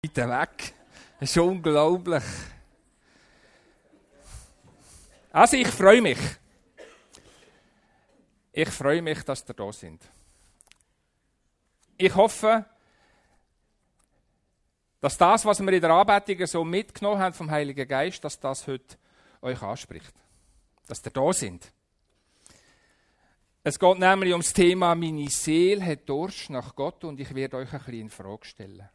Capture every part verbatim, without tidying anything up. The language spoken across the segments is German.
Weiter weg. Das ist unglaublich. Also ich freue mich. Ich freue mich, dass ihr da sind. Ich hoffe, dass das, was wir in der Anbetung so mitgenommen haben vom Heiligen Geist, dass das heute euch anspricht. Dass ihr da sind. Es geht nämlich um das Thema «Meine Seele hat Durst nach Gott» und ich werde euch ein bisschen in Frage stellen.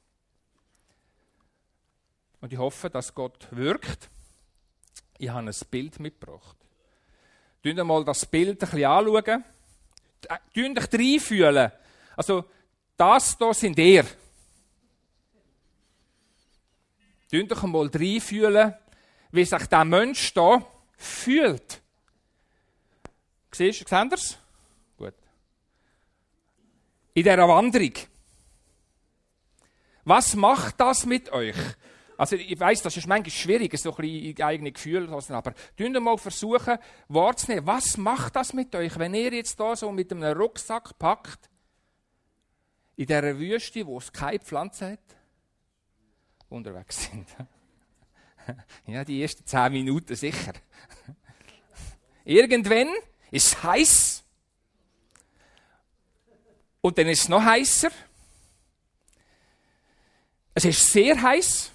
Und ich hoffe, dass Gott wirkt. Ich habe ein Bild mitgebracht. Schaut mal das Bild ein bisschen anschauen. Schaut euch reinfühlen. Also, das hier sind ihr. Schaut euch mal reinfühlen, wie sich dieser Mensch hier fühlt. Siehst du, seht ihr es? Gut. In dieser Wanderung. Was macht das mit euch? Also ich weiss, das ist manchmal schwierig, so ein bisschen eigene Gefühle, aber versuchen mal versuchen, wahrzunehmen. Was macht das mit euch, wenn ihr jetzt da so mit einem Rucksack packt, in dieser Wüste, wo es keine Pflanze hat, unterwegs sind? Ja, die ersten zehn Minuten sicher. Irgendwann ist es heiß. Und dann ist es noch heißer. Es ist sehr heiß.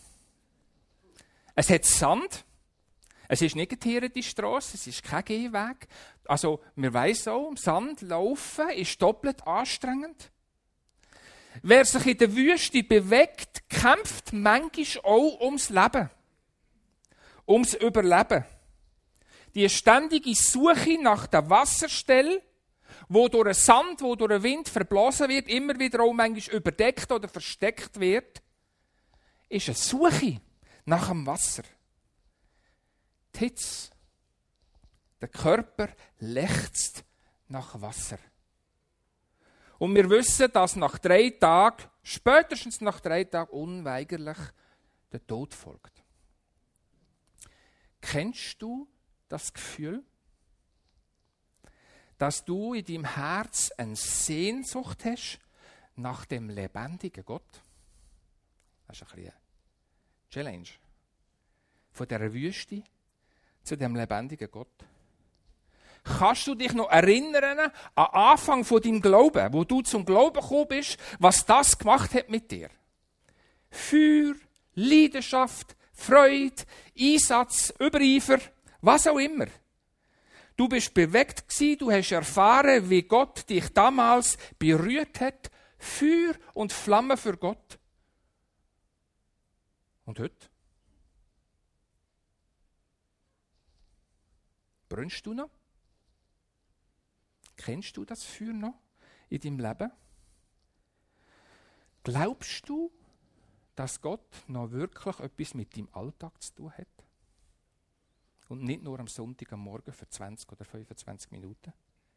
Es hat Sand. Es ist nicht eine die Strasse, es ist kein Gehweg. Also, man weiss auch, im Sand laufen ist doppelt anstrengend. Wer sich in der Wüste bewegt, kämpft manchmal auch ums Leben. Ums Überleben. Die ständige Suche nach der Wasserstelle, wo durch den Sand, wo durch den Wind verblasen wird, immer wieder auch manchmal überdeckt oder versteckt wird, ist eine Suche nach dem Wasser. Die Hitze. Der Körper lechzt nach Wasser. Und wir wissen, dass nach drei Tagen, spätestens nach drei Tagen, unweigerlich der Tod folgt. Kennst du das Gefühl, dass du in deinem Herz eine Sehnsucht hast nach dem lebendigen Gott? Das ist ein bisschen eine Challenge. Von dieser Wüste zu dem lebendigen Gott. Kannst du dich noch erinnern an den Anfang von deinem Glauben, wo du zum Glauben gekommen bist, was das gemacht hat mit dir? Feuer, Leidenschaft, Freude, Einsatz, Übereifer, was auch immer. Du bist bewegt gewesen, du hast erfahren, wie Gott dich damals berührt hat. Feuer und Flamme für Gott. Und heute? Brennst du noch? Kennst du das Feuer noch in deinem Leben? Glaubst du, dass Gott noch wirklich etwas mit deinem Alltag zu tun hat? Und nicht nur am Sonntag am Morgen für zwanzig oder fünfundzwanzig Minuten?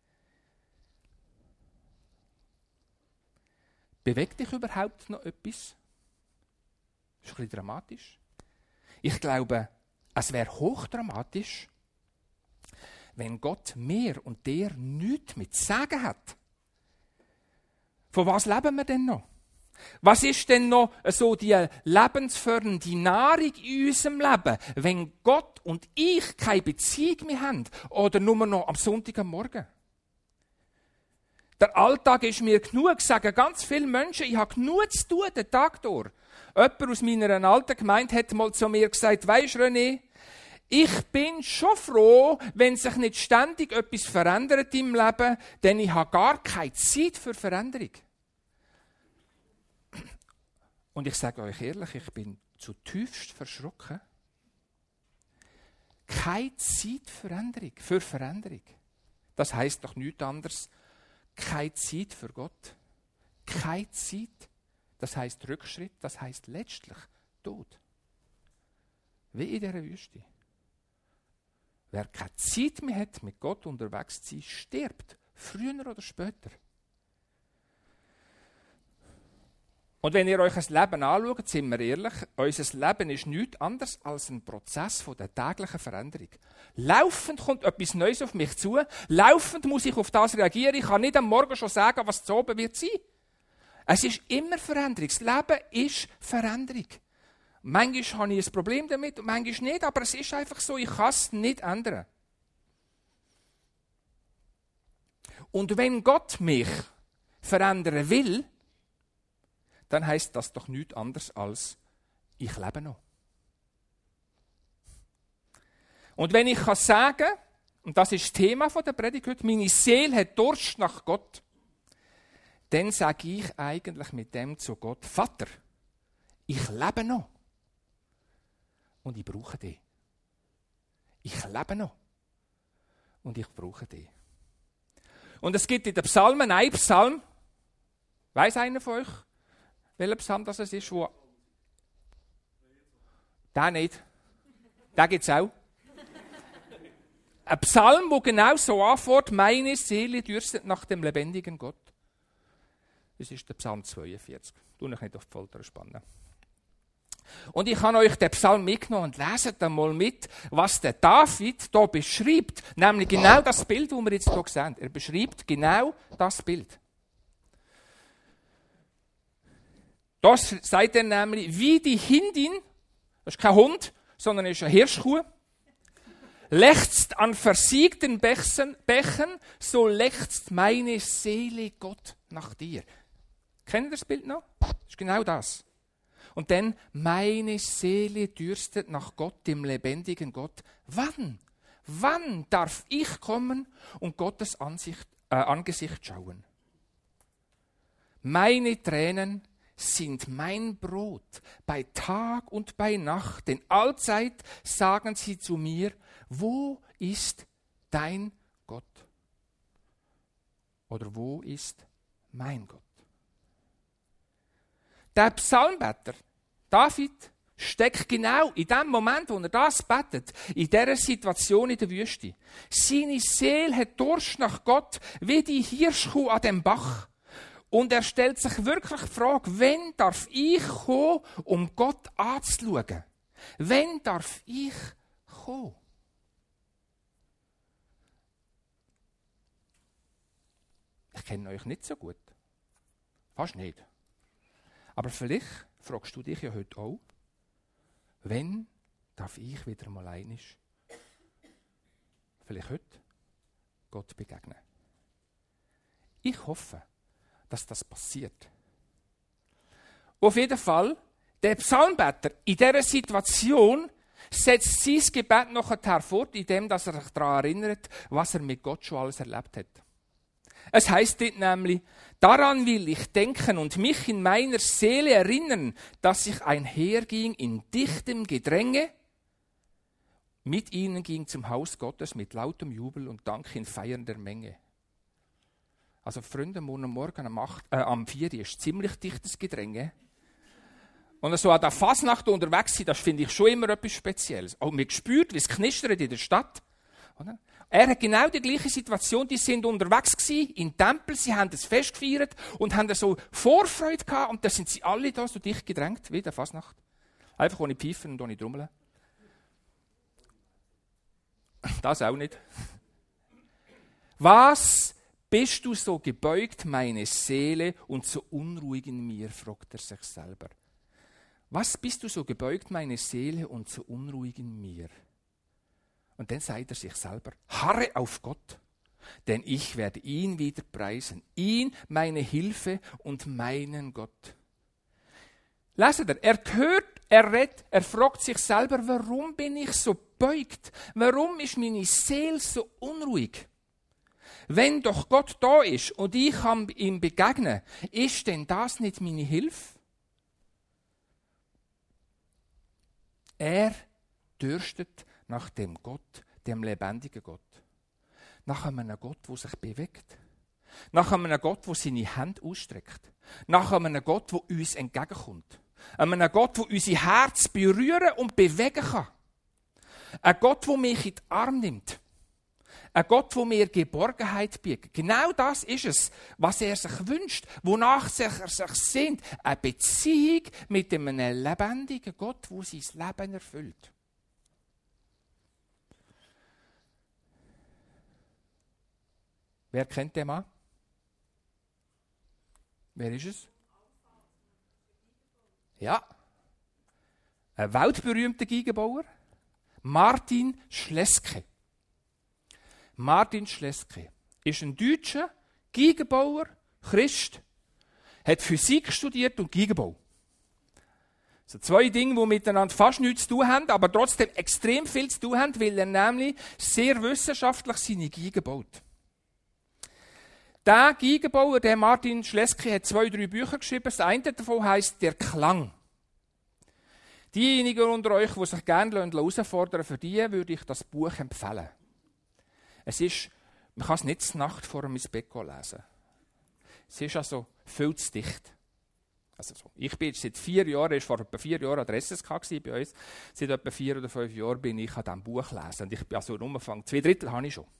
Bewegt dich überhaupt noch etwas? Das ist ein bisschen dramatisch. Ich glaube, es wäre hochdramatisch, wenn Gott mir und dir nichts mit zu sagen hat. Von was leben wir denn noch? Was ist denn noch so die lebensfördernde Nahrung in unserem Leben, wenn Gott und ich keine Beziehung mehr haben oder nur noch am Sonntag am Morgen? Der Alltag ist mir genug, sagen ganz viele Menschen, ich habe genug zu tun den Tag durch. Jemand aus meiner alten Gemeinde hat mal zu mir gesagt, weisst René, ich bin schon froh, wenn sich nicht ständig etwas verändert im Leben, denn ich habe gar keine Zeit für Veränderung. Und ich sage euch ehrlich, ich bin zutiefst verschrocken. Keine Zeit für Veränderung, für Veränderung. Das heisst doch nichts anderes. Keine Zeit für Gott. Keine Zeit. Das heisst Rückschritt, das heisst letztlich Tod. Wie in dieser Wüste. Wer keine Zeit mehr hat, mit Gott unterwegs zu sein, stirbt. Früher oder später. Und wenn ihr euch ein Leben anschaut, sind wir ehrlich, unser Leben ist nichts anderes als ein Prozess von der täglichen Veränderung. Laufend kommt etwas Neues auf mich zu, laufend muss ich auf das reagieren, ich kann nicht am Morgen schon sagen, was zu oben wird sein. Es ist immer Veränderung. Das Leben ist Veränderung. Manchmal habe ich ein Problem damit und manchmal nicht, aber es ist einfach so, ich kann es nicht ändern. Und wenn Gott mich verändern will, dann heisst das doch nichts anderes als, ich lebe noch. Und wenn ich kann sagen, und das ist das Thema der Predigt heute, meine Seele hat Durst nach Gott, dann sage ich eigentlich mit dem zu Gott, Vater, ich lebe noch. Und ich brauche dich. Ich lebe noch. Und ich brauche dich. Und es gibt in den Psalmen einen Psalm, weiss einer von euch, welcher Psalm das ist, wo... Den nicht. Den gibt es auch. Ein Psalm, der genau so anfängt, meine Seele dürstet nach dem lebendigen Gott. Das ist der Psalm zweiundvierzig. Ich will euch nicht auf die Folter spannen. Und ich habe euch den Psalm mitgenommen und leset einmal mit, was der David hier beschreibt. Nämlich genau das Bild, das wir jetzt hier sehen. Er beschreibt genau das Bild. Das sagt er nämlich, wie die Hindin, das ist kein Hund, sondern ist eine Hirschkuh, lechzt an versiegten Bächen, Bächen, so lechzt meine Seele Gott nach dir. Kennt ihr das Bild noch? Das ist genau das. Und dann, meine Seele dürstet nach Gott, dem lebendigen Gott. Wann? Wann darf ich kommen und Gottes Ansicht, äh, Angesicht schauen? Meine Tränen sind mein Brot bei Tag und bei Nacht, denn allzeit sagen sie zu mir, wo ist dein Gott? Oder wo ist mein Gott? Der Psalmbeter, David, steckt genau in dem Moment, wo er das betet, in dieser Situation in der Wüste. Seine Seele hat Durst nach Gott, wie die Hirschkuh an dem Bach. Und er stellt sich wirklich die Frage, wann darf ich kommen, um Gott anzuschauen? Wann darf ich kommen? Ich kenne euch nicht so gut. Fast nicht. Aber vielleicht fragst du dich ja heute auch, wann darf ich wieder mal einig, vielleicht heute, Gott begegnen? Ich hoffe, dass das passiert. Auf jeden Fall, der Psalmbeter in dieser Situation setzt sein Gebet nachher hervor, indem er sich daran erinnert, was er mit Gott schon alles erlebt hat. Es heisst dort nämlich, daran will ich denken und mich in meiner Seele erinnern, dass ich einherging in dichtem Gedränge, mit ihnen ging zum Haus Gottes mit lautem Jubel und Dank in feiernder Menge. Also Freunde, morgen Morgen am, acht, äh, am vier ist ziemlich dichtes Gedränge. Und so an der Fasnacht unterwegs sein, das finde ich schon immer etwas Spezielles. Auch man spürt, wie es knistert in der Stadt. Oder? Er hat genau die gleiche Situation, die sind unterwegs gewesen, im Tempel, sie haben das Fest gefeiert und haben so Vorfreude gehabt und da sind sie alle da so dicht gedrängt, wie der Fasnacht. Einfach ohne Pfeifen und ohne Trommeln. Das auch nicht. Was bist du so gebeugt, meine Seele, und so unruhig in mir, fragt er sich selber. Was bist du so gebeugt, meine Seele, und so unruhig in mir? Und dann sagt er sich selber, harre auf Gott, denn ich werde ihn wieder preisen, ihn, meine Hilfe und meinen Gott. Leset ihr, er hört, er redet, er fragt sich selber, warum bin ich so beugt? Warum ist meine Seele so unruhig? Wenn doch Gott da ist und ich kann ihm begegnen, ist denn das nicht meine Hilfe? Er dürstet nach dem Gott, dem lebendigen Gott. Nach einem Gott, der sich bewegt. Nach einem Gott, der seine Hände ausstreckt. Nach einem Gott, der uns entgegenkommt. Einem Gott, der unser Herz berühren und bewegen kann. Ein Gott, der mich in den Arm nimmt. Ein Gott, der mir Geborgenheit bietet. Genau das ist es, was er sich wünscht, wonach er sich sehnt. Eine Beziehung mit einem lebendigen Gott, der sein Leben erfüllt. Wer kennt den Mann? Wer ist es? Ja, ein weltberühmter Geigenbauer, Martin Schleske. Martin Schleske ist ein deutscher Geigenbauer, Christ, hat Physik studiert und Geigenbau. Also zwei Dinge, die miteinander fast nichts zu tun haben, aber trotzdem extrem viel zu tun haben, weil er nämlich sehr wissenschaftlich seine Geigen baut. Der Geigenbauer, der Martin Schleske, hat zwei, drei Bücher geschrieben. Das eine davon heisst «Der Klang». Diejenigen unter euch, die sich gerne herausfordern, für die würde ich das Buch empfehlen. Es ist, man kann es nicht zur Nacht vor dem ins Bett lesen. Es ist also viel zu dicht. Also so. Ich bin jetzt seit vier Jahren, ist vor etwa vier Jahren an der S S K bei uns, seit etwa vier oder fünf Jahren bin ich an diesem Buch lesen. Und ich bin also umgefangen, zwei Drittel habe ich schon.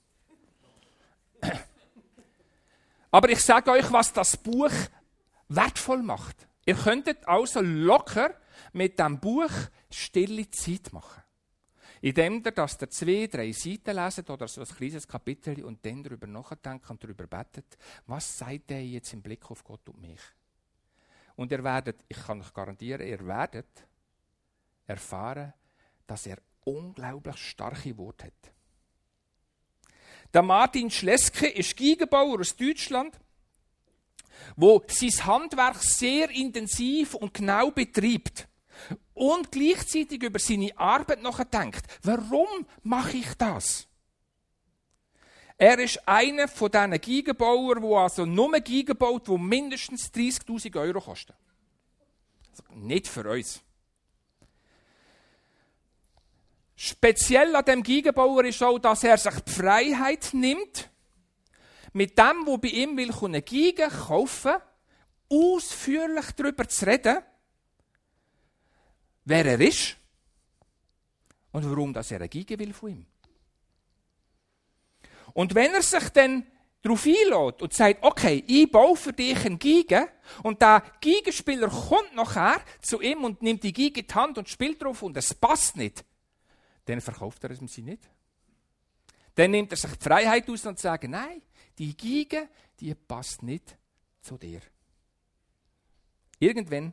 Aber ich sage euch, was das Buch wertvoll macht. Ihr könntet also locker mit diesem Buch stille Zeit machen. Indem ihr, dass ihr zwei, drei Seiten leset oder so ein kleines Kapitel und dann darüber nachdenkt und darüber betet, was sagt der jetzt im Blick auf Gott und mich? Und ihr werdet, ich kann euch garantieren, ihr werdet erfahren, dass er unglaublich starke Worte hat. Der Martin Schleske ist Geigenbauer aus Deutschland, der sein Handwerk sehr intensiv und genau betreibt und gleichzeitig über seine Arbeit nachdenkt. Warum mache ich das? Er ist einer von diesen Geigenbauern, der also nur Geigen baut, die mindestens dreißigtausend Euro kosten. Also nicht für uns. Speziell an dem Geigenbauer ist auch, dass er sich die Freiheit nimmt, mit dem, wo bei ihm will, eine Geige kaufen, ausführlich darüber zu reden, wer er ist und warum dass er eine Geige will von ihm. Und wenn er sich dann darauf einlässt und sagt, okay, ich baue für dich eine Geige, und der Geigenspieler kommt nachher zu ihm und nimmt die Geige in die Hand und spielt drauf und es passt nicht, dann verkauft er es sie nicht. Dann nimmt er sich die Freiheit aus und sagt, nein, die Geige, die passt nicht zu dir. Irgendwann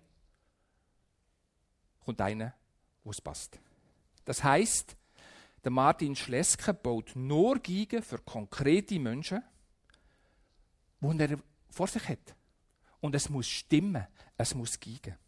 kommt einer, wo es passt. Das heisst, der Martin Schleske baut nur Geigen für konkrete Menschen, die er vor sich hat. Und es muss stimmen, es muss geigen.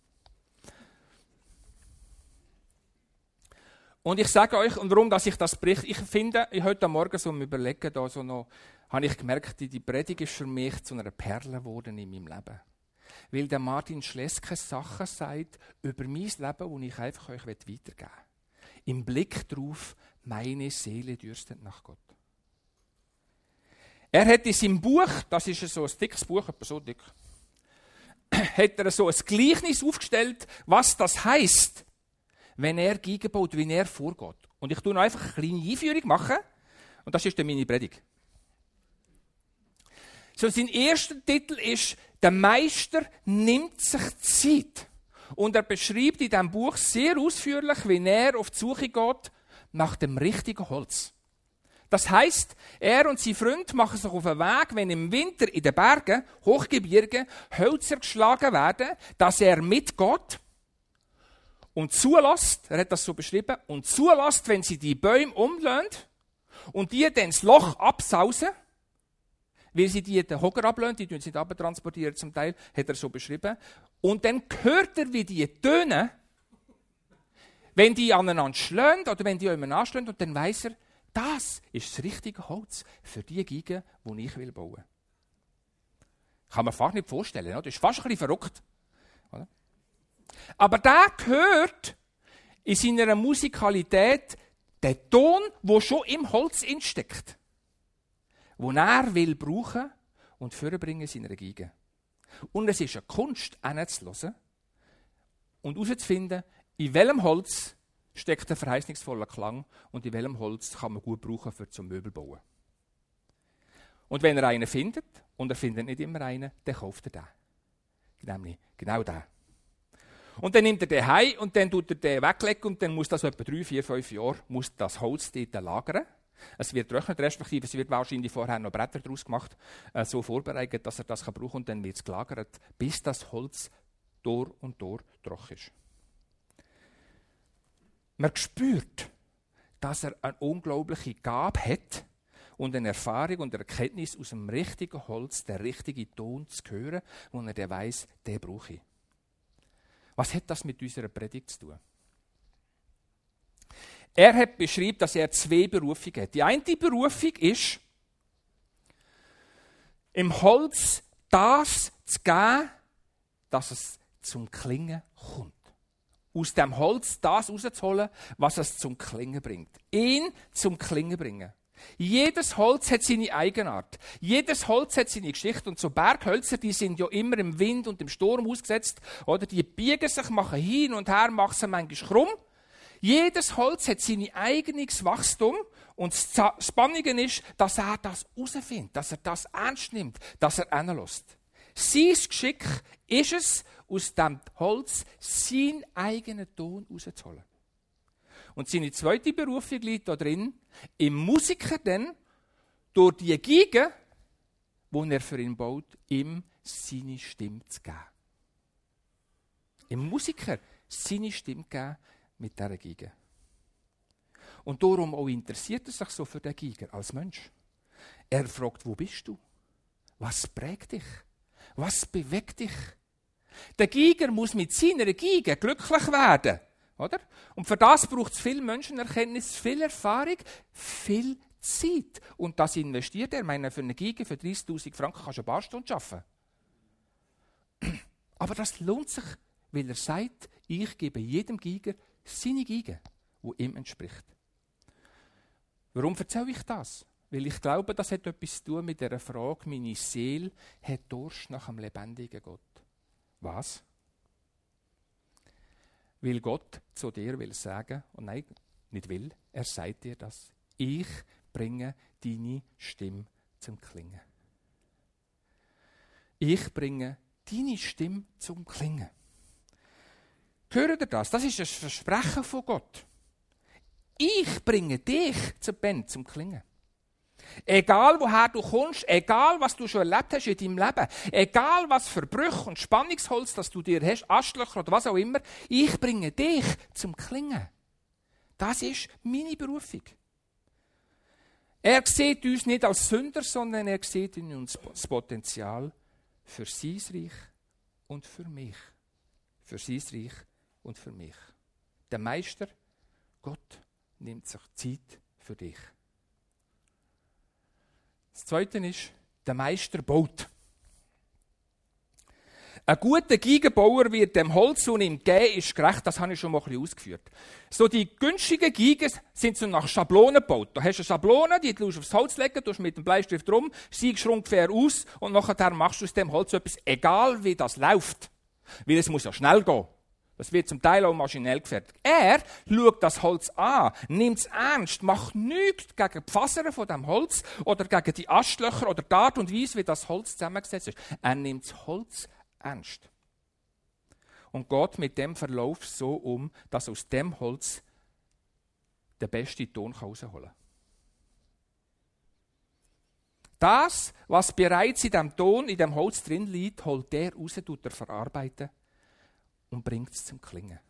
Und ich sage euch, und warum dass ich das berichte, ich finde, ich heute Morgen so am Überlegen, da so noch, habe ich gemerkt, die Predigt ist für mich zu einer Perle geworden in meinem Leben. Weil der Martin Schleske Sachen sagt über mein Leben, die ich einfach euch weitergeben will. Im Blick darauf, meine Seele dürstet nach Gott. Er hat in seinem Buch, das ist so ein dickes Buch, etwa so dick, hat er so ein Gleichnis aufgestellt, was das heisst, wenn er Geigen baut, wie er vorgeht. Und ich tue noch einfach eine kleine Einführung machen, und das ist dann meine Predigt. So, sein erster Titel ist, der Meister nimmt sich Zeit. Und er beschreibt in diesem Buch sehr ausführlich, wie er auf die Suche geht nach dem richtigen Holz. Das heisst, er und sein Freund machen sich auf den Weg, wenn im Winter in den Bergen, Hochgebirgen, Hölzer geschlagen werden, dass er mitgeht und zulässt, er hat das so beschrieben, und zulässt, wenn sie die Bäume umlehnen und die dann das Loch absausen, weil sie die den Hocker ablehnen, die tun sie nicht abtransportieren zum Teil, hat er so beschrieben. Und dann hört er, wie die tönen, wenn die aneinander schlagen oder wenn die aneinander schlagen, und dann weiss er, das ist das richtige Holz für die Geige, die ich bauen will. Kann man fast nicht vorstellen, oder? Das ist fast ein bisschen verrückt. Oder? Aber der hört in seiner Musikalität den Ton, der schon im Holz steckt, den er will brauchen und vorbringen in seiner Geige. Und es ist eine Kunst, hinzuhören und herauszufinden, in welchem Holz steckt ein verheißungsvoller Klang und in welchem Holz kann man gut brauchen für zum Möbel bauen. Und wenn er einen findet, und er findet nicht immer einen, dann kauft er den. Nämlich genau den. Und dann nimmt er den heim und dann tut er den weglegen und dann muss das etwa drei, vier, fünf Jahre muss das Holz dort lagern. Es wird getrocknet, respektive es wird wahrscheinlich vorher noch Bretter daraus gemacht, äh, so vorbereitet, dass er das brauchen kann und dann wird es gelagert, bis das Holz durch und durch trocken ist. Man spürt, dass er eine unglaubliche Gabe hat und eine Erfahrung und eine Erkenntnis aus dem richtigen Holz, den richtigen Ton zu hören, wo er dann weiss, den brauche ich. Was hat das mit unserer Predigt zu tun? Er hat beschrieben, dass er zwei Berufungen hat. Die eine Berufung ist, im Holz das zu geben, dass es zum Klingen kommt. Aus dem Holz das rauszuholen, was es zum Klingen bringt. Ihn zum Klingen bringen. Jedes Holz hat seine Eigenart. Jedes Holz hat seine Geschichte. Und so Berghölzer, die sind ja immer im Wind und im Sturm ausgesetzt. Oder die biegen sich, machen hin und her, machen sie manchmal krumm. Jedes Holz hat sein eigenes Wachstum. Und das Spannende ist, dass er das herausfindet, dass er das ernst nimmt, dass er hinlässt. Sein Geschick ist es, aus dem Holz seinen eigenen Ton rauszuholen. Und seine zweite Berufung liegt da drin, im Musiker dann, durch die Geige, die er für ihn baut, ihm seine Stimme zu geben. Im Musiker seine Stimme geben mit dieser Geige. Und darum auch interessiert er sich so für den Geiger als Mensch. Er fragt, wo bist du? Was prägt dich? Was bewegt dich? Der Geiger muss mit seiner Geige glücklich werden. Oder? Und für das braucht es viel Menschenerkenntnis, viel Erfahrung, viel Zeit. Und das investiert er. Ich meine, für eine Geige für dreißigtausend Franken kannst du ein paar Stunden arbeiten. Aber das lohnt sich, weil er sagt, ich gebe jedem Geiger seine Geige, die ihm entspricht. Warum erzähle ich das? Weil ich glaube, das hat etwas zu tun mit der Frage, meine Seele hat Durst nach einem lebendigen Gott. Was? Weil Gott zu dir will sagen, und nein, nicht will, er sagt dir das. Ich bringe deine Stimme zum Klingen. Ich bringe deine Stimme zum Klingen. Hört ihr das? Das ist ein Versprechen von Gott. Ich bringe dich zur Band, zum Klingen. Egal woher du kommst, egal was du schon erlebt hast in deinem Leben, egal was für Brüche und Spannungsholz das du dir hast, Astlöcher oder was auch immer, ich bringe dich zum Klingen. Das ist meine Berufung. Er sieht uns nicht als Sünder, sondern er sieht in uns das Potenzial für sein Reich und für mich. Für sein Reich und für mich. Der Meister, Gott, nimmt sich Zeit für dich. Das Zweite ist, der Meister baut. Ein guter Geigenbauer wird dem Holz, das ihm gegeben ist, gerecht. Das habe ich schon mal ein bisschen ausgeführt. So die günstigen Geigen sind so nach Schablonen gebaut. Da hast du eine Schablone, die du aufs Holz legen, du mit dem Bleistift rum, siegst ungefähr aus und nachher machst du aus dem Holz etwas, egal wie das läuft. Weil es muss ja schnell gehen. Das wird zum Teil auch maschinell gefertigt. Er schaut das Holz an, nimmt es ernst, macht nichts gegen die Fasern von dem Holz oder gegen die Astlöcher oder die Art und Weise, wie das Holz zusammengesetzt ist. Er nimmt das Holz ernst. Und geht mit dem Verlauf so um, dass aus dem Holz der beste Ton herausholen kann. Das, was bereits in dem Ton, in dem Holz drin liegt, holt der raus, tut er verarbeiten und bringt es zum Klingen.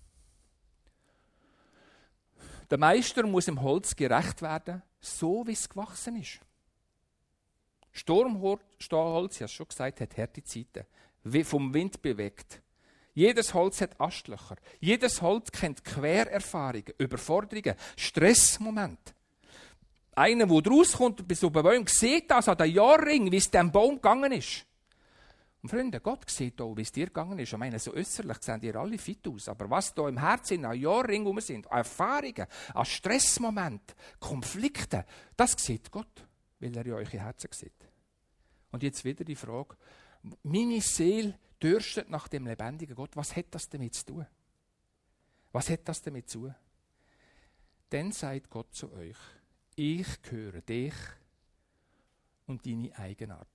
Der Meister muss im Holz gerecht werden, so wie es gewachsen ist. Sturmholz, ich habe es schon gesagt, hat harte Zeiten, wie vom Wind bewegt. Jedes Holz hat Astlöcher. Jedes Holz kennt Quererfahrungen, Überforderungen, Stressmomente. Einer, der rauskommt bis oben Baum, sieht das an den Jahrring, wie es dem Baum gegangen ist. Und Freunde, Gott sieht auch, wie es dir gegangen ist. Ich meine, so äußerlich sehen ihr alle fit aus. Aber was da im Herzen an Jahrring rum sind, an Erfahrungen, an Stressmomenten, Konflikten, das sieht Gott, weil er ja eure Herzen sieht. Und jetzt wieder die Frage, meine Seele dürstet nach dem lebendigen Gott. Was hat das damit zu tun? Was hat das damit zu tun? Dann sagt Gott zu euch, ich höre dich und deine Eigenart.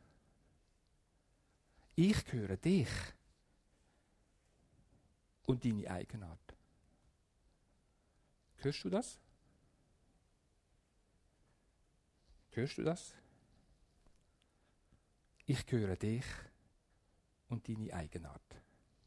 Ich höre dich und deine Eigenart. Hörst du das? Hörst du das? Ich höre dich und deine Eigenart.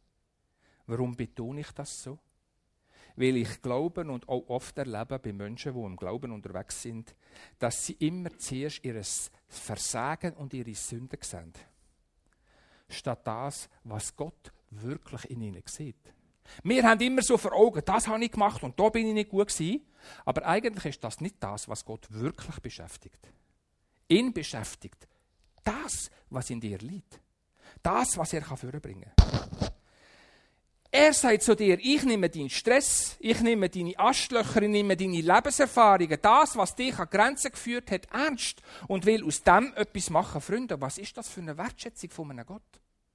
Warum betone ich das so? Weil ich glaube und auch oft erlebe bei Menschen, die im Glauben unterwegs sind, dass sie immer zuerst ihr Versagen und ihre Sünden sehen. Statt das, was Gott wirklich in ihnen sieht. Wir haben immer so vor Augen, das habe ich gemacht und da bin ich nicht gut gewesen. Aber eigentlich ist das nicht das, was Gott wirklich beschäftigt. Ihn beschäftigt das, was in dir liegt. Das, was er vorbringen kann. Er sagt zu dir, ich nehme deinen Stress, ich nehme deine Astlöcher, ich nehme deine Lebenserfahrungen, das, was dich an Grenzen geführt hat, ernst und will aus dem etwas machen. Freunde, was ist das für eine Wertschätzung von einem Gott?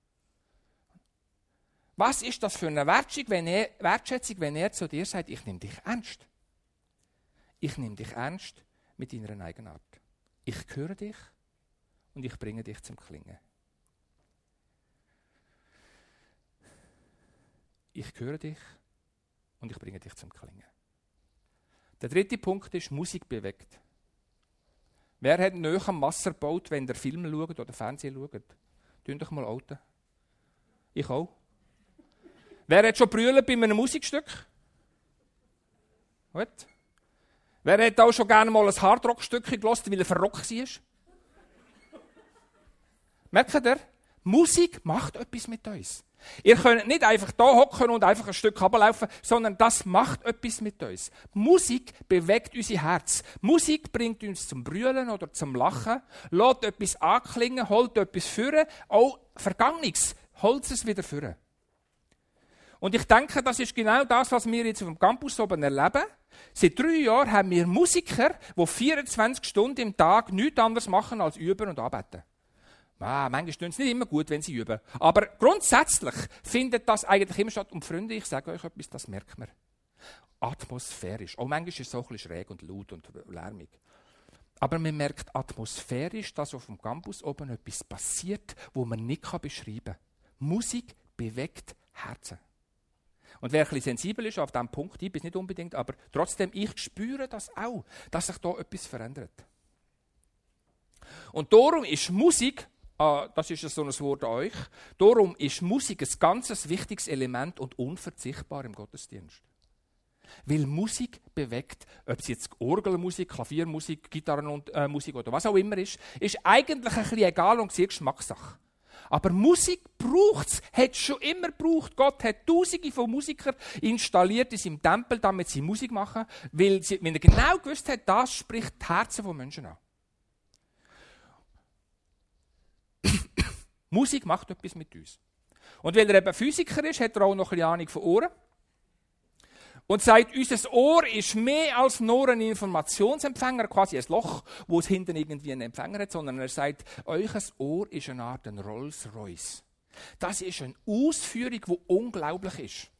Was ist das für eine Wertschätzung, wenn er, Wertschätzung, wenn er zu dir sagt, ich nehme dich ernst? Ich nehme dich ernst mit deiner Eigenart. Ich höre dich und ich bringe dich zum Klingen. Ich höre dich und ich bringe dich zum Klingen. Der dritte Punkt ist, Musik bewegt. Wer hat nahe am Wasser gebaut, wenn ihr Filme schaut oder Fernsehen schaut? Tun doch mal Auto. Ich auch. Wer hat schon brüllt bei einem Musikstück? Gut. Wer hat auch schon gerne mal ein Hardrock-Stückchen gehört, weil er verrockt war? Merkt ihr? Musik macht etwas mit uns. Ihr könnt nicht einfach da hocken und einfach ein Stück runterlaufen, sondern das macht etwas mit uns. Musik bewegt unser Herz. Musik bringt uns zum Brüllen oder zum Lachen, lässt etwas anklingen, holt etwas führen, auch Vergangenes holt es wieder führen. Und ich denke, das ist genau das, was wir jetzt auf dem Campus oben erleben. Seit drei Jahren haben wir Musiker, die vierundzwanzig Stunden im Tag nichts anderes machen als üben und arbeiten. Ah, manchmal tun sie nicht immer gut, wenn sie üben. Aber grundsätzlich findet das eigentlich immer statt. Und Freunde, ich sage euch etwas, das merkt man. Atmosphärisch. Auch manchmal ist es so ein bisschen schräg und laut und lärmig. Aber man merkt atmosphärisch, dass auf dem Campus oben etwas passiert, wo man nicht beschreiben kann. Musik bewegt Herzen. Und wer ein bisschen sensibel ist auf diesem Punkt, ich bin es nicht unbedingt, aber trotzdem, ich spüre das auch, dass sich da etwas verändert. Und darum ist Musik, äh, das ist so ein Wort an euch, darum ist Musik ein ganz wichtiges Element und unverzichtbar im Gottesdienst. Weil Musik bewegt, ob es jetzt Orgelmusik, Klaviermusik, Gitarrenmusik oder was auch immer ist, ist eigentlich ein bisschen egal und sehr Geschmackssache. Aber Musik braucht es, hat es schon immer gebraucht. Gott hat Tausende von Musikern installiert in seinem Tempel, damit sie Musik machen, weil, sie, weil er genau gewusst hat, das spricht die Herzen von Menschen an. Musik macht etwas mit uns. Und weil er eben Physiker ist, hat er auch noch ein bisschen Ahnung von Ohren. Und sagt, unser Ohr ist mehr als nur ein Informationsempfänger, quasi ein Loch, wo es hinten irgendwie einen Empfänger hat, sondern er sagt, euer Ohr ist eine Art ein Rolls-Royce. Das ist eine Ausführung, die unglaublich ist.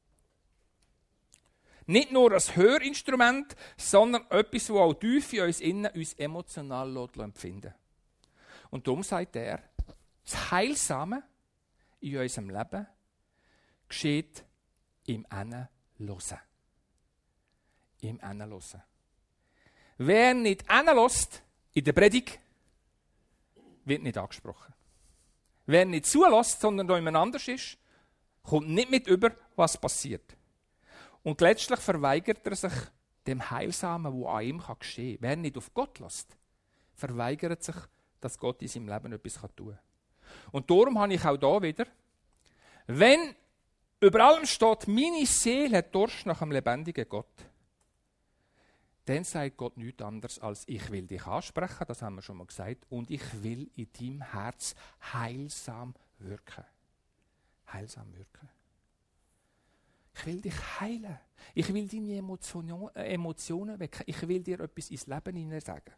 Nicht nur ein Hörinstrument, sondern etwas, das auch tief in uns innen uns emotional empfinden. Und darum sagt er, das Heilsame in unserem Leben geschieht im Innen. Hören. Im Innen hören. Wer nicht hinlässt in der Predigt, wird nicht angesprochen. Wer nicht zulässt, sondern da jemand anders ist, kommt nicht mit über, was passiert. Und letztlich verweigert er sich dem Heilsamen, wo an ihm geschehen kann. Wer nicht auf Gott lässt, verweigert sich, dass Gott in seinem Leben etwas tun kann. Und darum habe ich auch hier wieder, wenn über allem steht, meine Seele hat Durst nach einem lebendigen Gott. Dann sagt Gott nichts anderes als, ich will dich ansprechen, das haben wir schon mal gesagt, und ich will in deinem Herz heilsam wirken. Heilsam wirken. Ich will dich heilen. Ich will deine Emotionen, äh, Emotionen wecken. Ich will dir etwas ins Leben hinein sagen.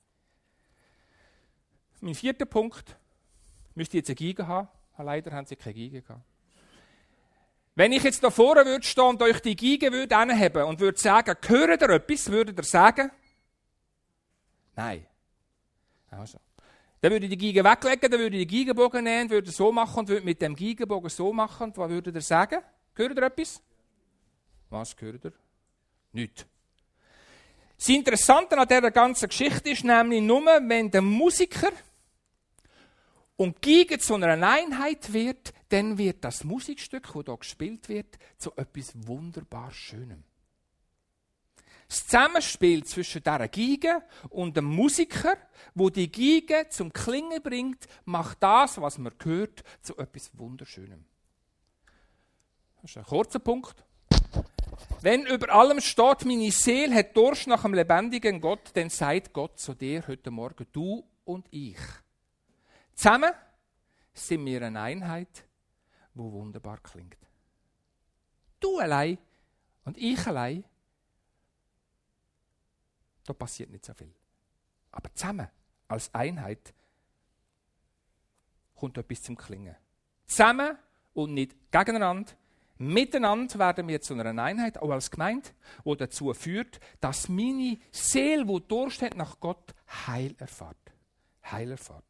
Mein vierter Punkt, müsst ihr jetzt eine Geige haben. Leider haben sie keine Geige gehabt. Wenn ich jetzt da vorne würde stehen und euch die Geige würde anheben und würde sagen, hört ihr etwas, würdet ihr sagen? Nein. Also. Dann würde ich die Geige weglegen, dann würde ich den Geigenbogen nehmen, würde so machen und würde mit dem Geigenbogen so machen. Und was würdet ihr sagen? Hört ihr etwas? Was hört ihr? Nichts. Das Interessante an dieser ganzen Geschichte ist nämlich nur, wenn der Musiker und die Geige zu einer Einheit wird, dann wird das Musikstück, das hier gespielt wird, zu etwas wunderbar Schönem. Das Zusammenspiel zwischen dieser Geige und dem Musiker, wo die Geige zum Klingen bringt, macht das, was man hört, zu etwas Wunderschönem. Das ist ein kurzer Punkt. Wenn über allem steht, meine Seele hat Durst nach dem lebendigen Gott, dann sagt Gott zu dir heute Morgen, du und ich. Zusammen sind wir eine Einheit, die wunderbar klingt. Du allein und ich allein, da passiert nicht so viel. Aber zusammen, als Einheit, kommt etwas zum Klingen. Zusammen und nicht gegeneinander. Miteinander werden wir zu einer Einheit, auch als Gemeinde, die dazu führt, dass meine Seele, die Durst hat nach Gott, Heil erfährt. Heil erfährt.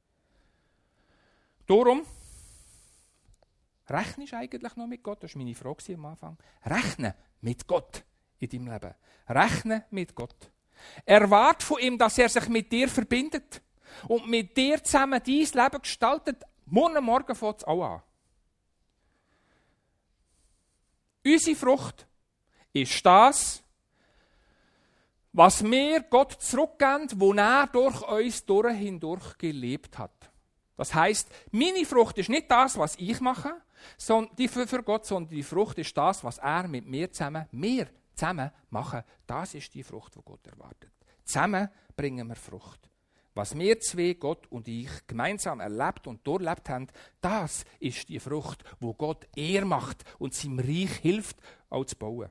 Darum, rechnest du eigentlich noch mit Gott? Das war meine Frage am Anfang. Rechne mit Gott in deinem Leben. Rechne mit Gott. Erwarte von ihm, dass er sich mit dir verbindet und mit dir zusammen dein Leben gestaltet. Morgen Morgen fängt es auch an. Unsere Frucht ist das, was wir Gott zurückgeben, wo er durch uns durch hindurch gelebt hat. Das heisst, meine Frucht ist nicht das, was ich mache, sondern die für Gott, sondern die Frucht ist das, was er mit mir zusammen, wir zusammen machen. Das ist die Frucht, die Gott erwartet. Zusammen bringen wir Frucht. Was wir zwei, Gott und ich, gemeinsam erlebt und durchlebt haben, das ist die Frucht, wo Gott Ehre macht und seinem Reich hilft, auch zu bauen.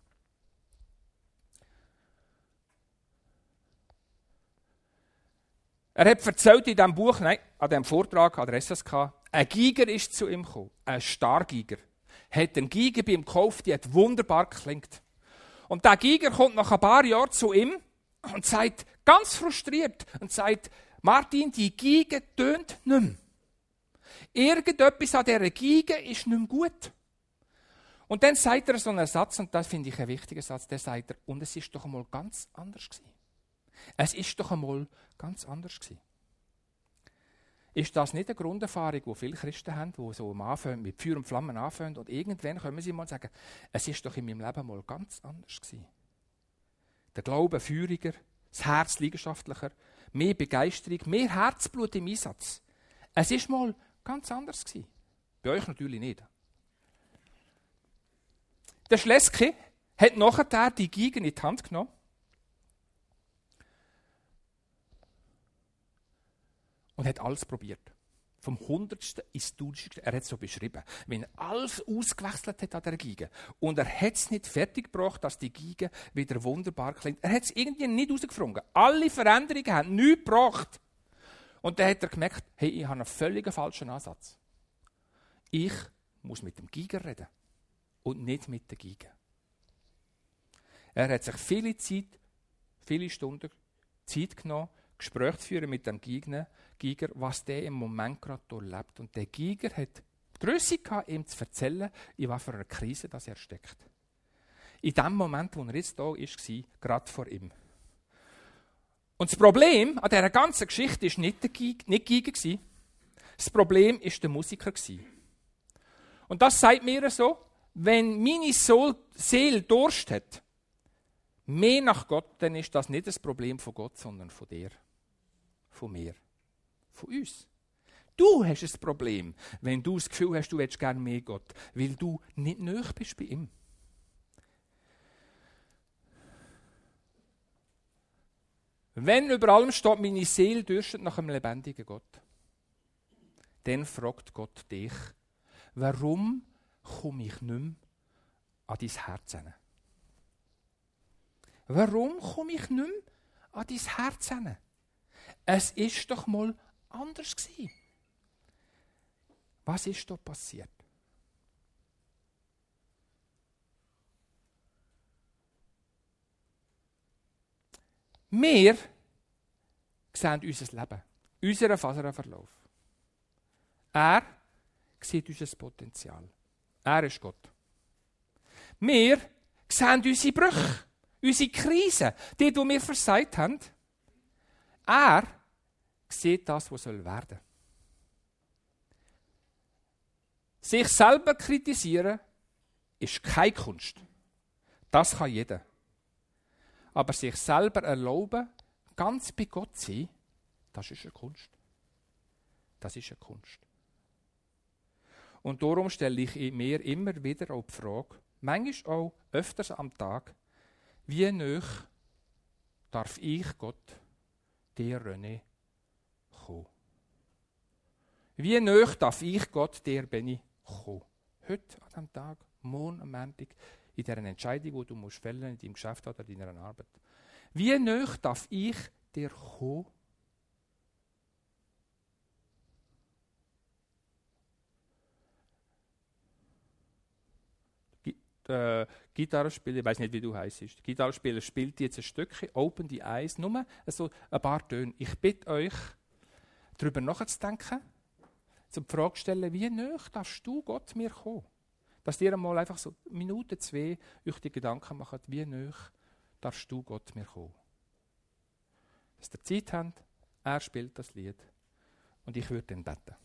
Er hat erzählt in diesem Buch, nein, an diesem Vortrag an der S S K, ein Geiger ist zu ihm gekommen, ein Stargeiger. Hat einen Geiger bei ihm gekauft, die hat wunderbar geklingt. Und der Geiger kommt nach ein paar Jahren zu ihm und sagt, ganz frustriert, und sagt, Martin, die Geige tönt nicht mehr. Irgendetwas an dieser Geige ist nicht mehr gut. Und dann sagt er so einen Satz, und das finde ich ein wichtiger Satz, der sagt er, und es ist doch einmal ganz anders gewesen. Es ist doch einmal ganz anders gewesen. Ist das nicht eine Grunderfahrung, die viele Christen haben, die so anfangen, mit Feuer und Flammen anfangen, und irgendwann können sie mal sagen, es ist doch in meinem Leben mal ganz anders gewesen. Der Glaube feuriger, das Herz leidenschaftlicher, mehr Begeisterung, mehr Herzblut im Einsatz. Es ist mal ganz anders gewesen. Bei euch natürlich nicht. Der Schleski hat nachher die Geige in die Hand genommen und hat alles probiert. Vom Hundertsten ins Tausendste. Er hat es so beschrieben. Wenn er alles ausgewechselt hat an der Geige. Und er hat es nicht fertiggebracht, dass die Geige wieder wunderbar klingt. Er hat es irgendwie nicht rausgefunden. Alle Veränderungen haben nichts gebracht. Und dann hat er gemerkt, hey, ich habe einen völlig falschen Ansatz. Ich muss mit dem Geiger reden. Und nicht mit der Geige. Er hat sich viele Zeit, viele Stunden Zeit genommen, Gespräche zu führen mit dem Geiger, Geiger, was der im Moment gerade durchlebt. Und der Geiger hat die Grösse gehabt, ihm zu erzählen, in was für einer Krise das er steckt. In dem Moment, wo er jetzt da war, gerade vor ihm. Und das Problem an dieser ganzen Geschichte war nicht der Geiger, nicht die Geiger. Das Problem war der Musiker. Und das sagt mir so, wenn meine Seele Durst hat, mehr nach Gott, dann ist das nicht das Problem von Gott, sondern von dir. Von mir. Von uns. Du hast ein Problem, wenn du das Gefühl hast, du hättest gerne mehr Gott, weil du nicht nahe bist bei ihm. Wenn über allem steht, meine Seele dürstet nach einem lebendigen Gott, dann fragt Gott dich, warum komme ich nicht mehr an dein Herz hin? Warum komme ich nicht mehr an dein Herz hin? Es ist doch mal anders gewesen. Was ist da passiert? Wir sehen unser Leben, unseren Faserverlauf. Er sieht unser Potenzial. Er ist Gott. Wir sehen unsere Brüche, unsere Krisen, die, die wir versagt haben. Er sieht das, was soll werden. Sich selber kritisieren ist keine Kunst. Das kann jeder. Aber sich selber erlauben, ganz bei Gott zu sein, das ist eine Kunst. Das ist eine Kunst. Und darum stelle ich mir immer wieder auch die Frage, manchmal auch öfters am Tag, wie nahe darf ich Gott, dir René, kommen? Wie nahe darf ich Gott, dir Benni, kommen? Heute an diesem Tag, morgen am Montag, in dieser Entscheidung, die du musst fällen in deinem Geschäft oder in deiner Arbeit. Wie nahe darf ich dir kommen? Äh, Gitarrespieler, ich weiß nicht, wie du heisst. Der Gitarrespieler spielt jetzt ein Stückchen, Open the Eyes, nur so ein paar Töne. Ich bitte euch, darüber nachzudenken, zum die Frage zu stellen, wie nahe darfst du Gott mir kommen? Dass ihr einmal einfach so Minute, zwei euch die Gedanken macht, wie nahe darfst du Gott mir kommen? Dass ihr Zeit habt, er spielt das Lied und ich würde dann beten.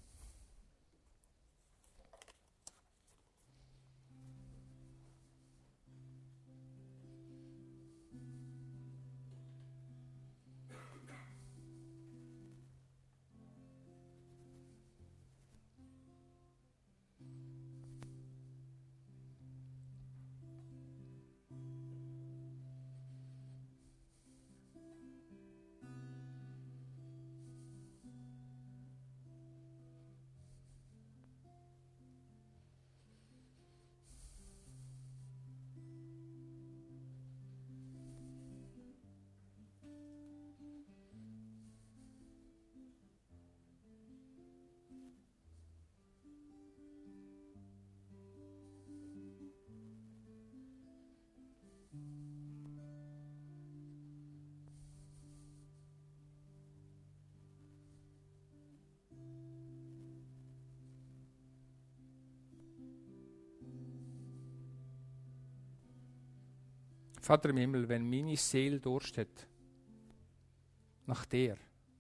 Vater im Himmel, wenn meine Seele Durst hat nach dir,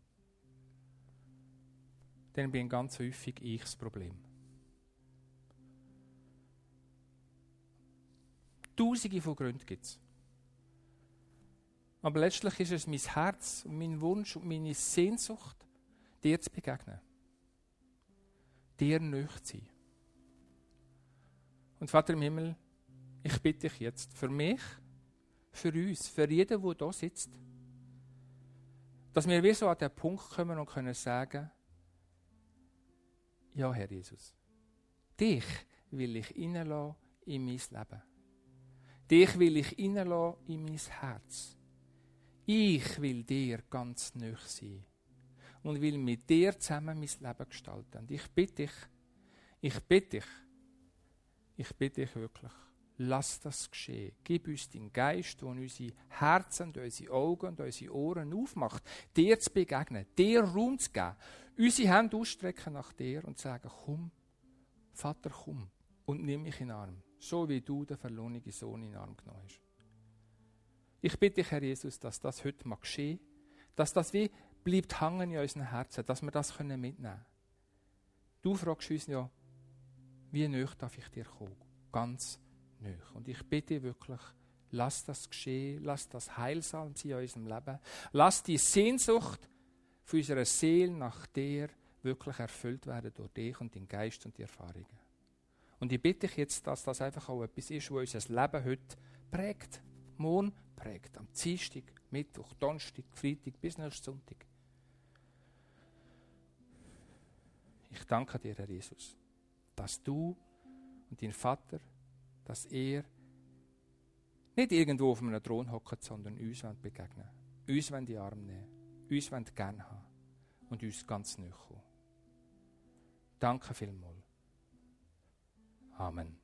dann bin ganz häufig ich das Problem. Tausende von Gründen gibt es. Aber letztlich ist es mein Herz und mein Wunsch und meine Sehnsucht, dir zu begegnen. Dir nahe zu sein. Und Vater im Himmel, ich bitte dich jetzt für mich, für uns, für jeden, der hier sitzt, dass wir wie so an den Punkt kommen und können sagen, ja, Herr Jesus, dich will ich reinlassen in mein Leben. Dich will ich reinlassen in mein Herz. Ich will dir ganz nahe sein und will mit dir zusammen mein Leben gestalten. Und ich bitte dich, ich bitte dich, ich bitte dich wirklich, lass das geschehen. Gib uns den Geist, der unsere Herzen, und unsere Augen und unsere Ohren aufmacht, dir zu begegnen, dir Raum zu geben, unsere Hände ausstrecken nach dir und sagen, komm, Vater, komm und nimm mich in den Arm, so wie du den verlorenen Sohn in den Arm genommen hast. Ich bitte dich, Herr Jesus, dass das heute mal geschehen, dass das wie bleibt hängen in unseren Herzen, dass wir das mitnehmen können. Du fragst uns ja, wie nahe darf ich dir kommen? Ganz nahe. Und ich bitte wirklich, lass das geschehen, lass das heilsam sein in unserem Leben. Lass die Sehnsucht von unserer Seele nach dir wirklich erfüllt werden durch dich und den Geist und die Erfahrungen. Und ich bitte dich jetzt, dass das einfach auch etwas ist, was unser Leben heute prägt. Morgen prägt. Am Dienstag, Mittwoch, Donnerstag, Freitag bis nächsten Sonntag. Ich danke dir, Herr Jesus, dass du und dein Vater, dass er nicht irgendwo auf einem Thron hockt, sondern uns begegnen wollen. Uns wollen die Arme nehmen. Uns wollen gerne haben. Und uns ganz nahe kommen. Danke vielmals. Amen.